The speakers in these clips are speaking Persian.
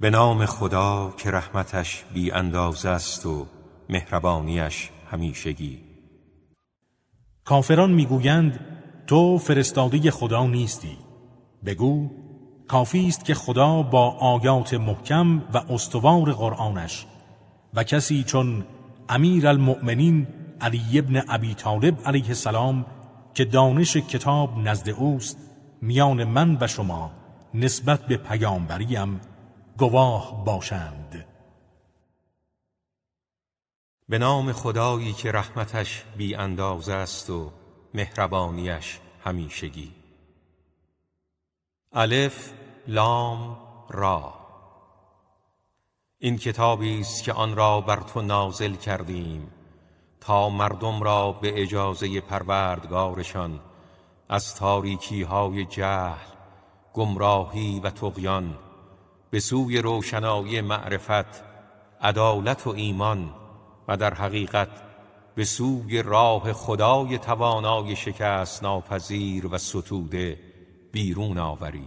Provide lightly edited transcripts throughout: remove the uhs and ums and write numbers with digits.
به نام خدا که رحمتش بی اندازه است و مهربانیش همیشگی. کافران میگویند تو فرستاده خدا نیستی. بگو کافی است که خدا با آیات محکم و استوار قرآنش و کسی چون امیرالمؤمنین علی ابن ابی طالب علیه السلام که دانش کتاب نزد اوست میان من و شما نسبت به پیامبریم گواه باشند. به نام خدایی که رحمتش بی اندازه است و مهربانیش همیشگی. الف لام را. این کتابی است که آن را بر تو نازل کردیم تا مردم را به اجازه پروردگارشان از تاریکی‌های جهل، گمراهی و طغیان به سوی روشنایی معرفت، عدالت و ایمان و در حقیقت به سوی راه خدای توانای شکست ناپذیر و ستوده بیرون آوری.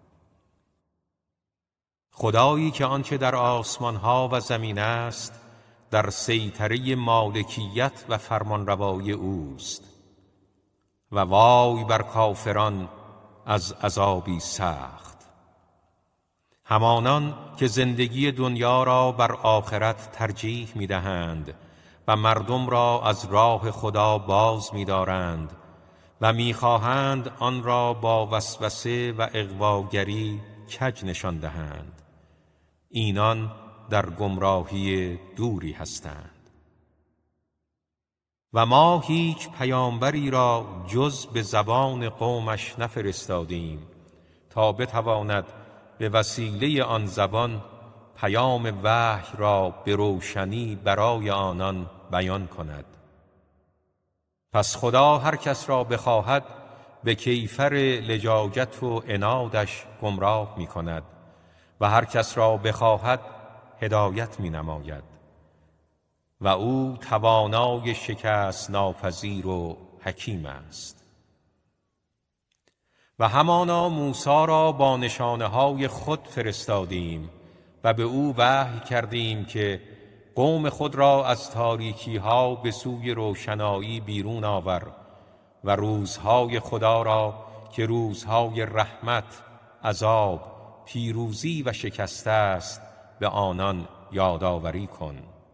خدایی که آنچه در آسمانها و زمین است در سیطره مالکیت و فرمانروایی اوست و وای بر کافران از عذابی سخت. همانان که زندگی دنیا را بر آخرت ترجیح می‌دهند و مردم را از راه خدا باز می‌دارند و می‌خواهند آن را با وسوسه و اغواگری کج نشان دهند، اینان در گمراهی دوری هستند. و ما هیچ پیامبری را جز به زبان قومش نفرستادیم تا بتواند به وسیله آن زبان پیام وحی را به روشنی برای آنان بیان کند. پس خدا هر کس را بخواهد به کیفر لجاجت و عنادش گمراه می کند و هر کس را بخواهد هدایت می نماید و او توانای شکست ناپذیر و حکیم است. و همانا موسی را با نشانه‌های خود فرستادیم و به او وحی کردیم که قوم خود را از تاریکی‌ها به سوی روشنایی بیرون آور و روزهای خدا را که روزهای رحمت، عذاب، پیروزی و شکست است به آنان یادآوری کن.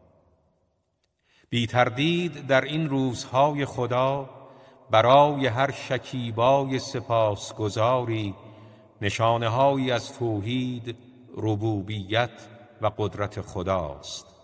بی تردید در این روزهای خدا برای هر شکیبای سپاسگزاری نشانه‌هایی از توحید، ربوبیت و قدرت خداست.